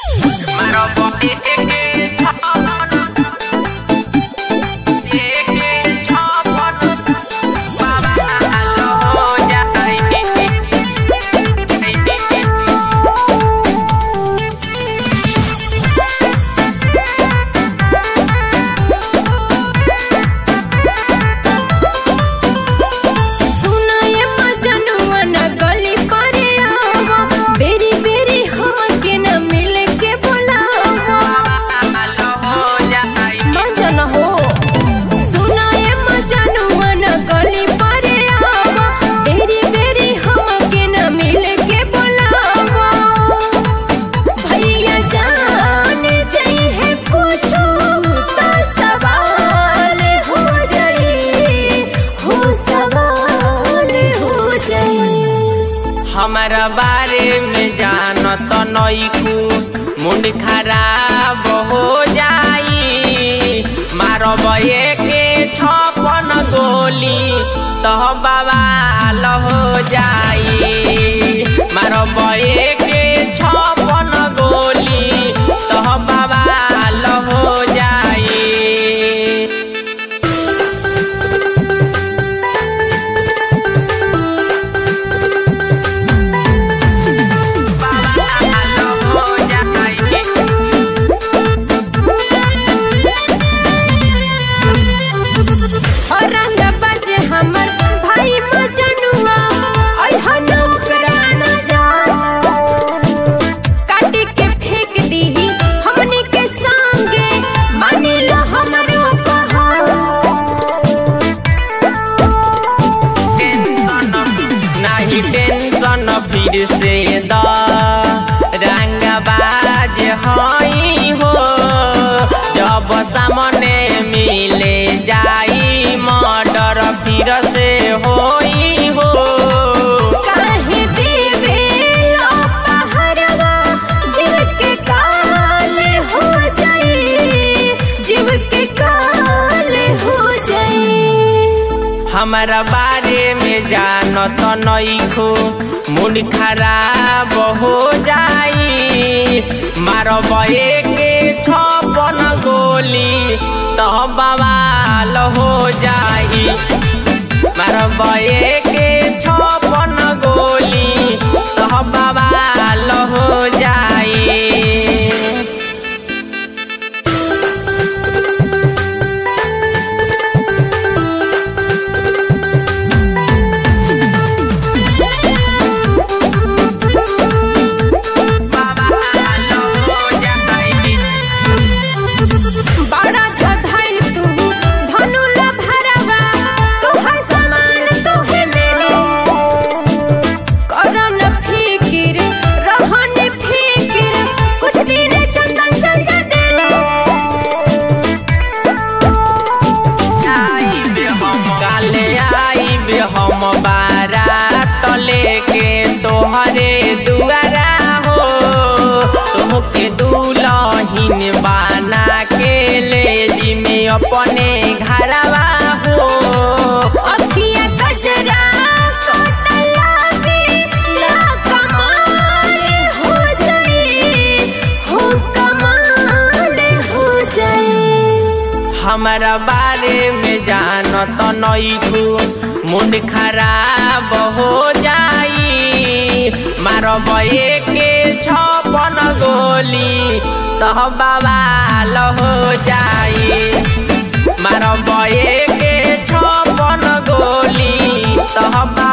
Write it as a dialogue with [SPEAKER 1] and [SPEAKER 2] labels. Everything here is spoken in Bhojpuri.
[SPEAKER 1] हमारा बारे में जानत नइखू मुंड खराब हो जाई। मारब एके 56 गोली तो बवाल हो जाई। मारब एके 56 गोली तो बवाल हो जाई। फिर से रंगबाज हई हो जब सामने मिले जाई मर्डर फिर से होई हो।
[SPEAKER 2] काहे देवे पहरवा जीव के काल हो जाई। जीव के काल हो जाई।
[SPEAKER 1] हमारा बारे में जानत नइखू मुंड खराब हो जाई। मारब एके 56 गोली तो बवाल हो जाई। मारब एके 56 गोली तो बवाल हो जाई। हम बारात लेके तोहरे दुआरा हो तुमके दुल्हन बना के ले जिमे अपने घरवा हो।
[SPEAKER 2] अखिया कजरा कोतला भी ना कमाल हो जाई। हो कमाल हो जाई।
[SPEAKER 1] हमारा बारे में जानत नइखू मुंड खराब हो जाई। मारब एके 56 गोली तो बवाल हो जाई। मारब एके 56 गोली तो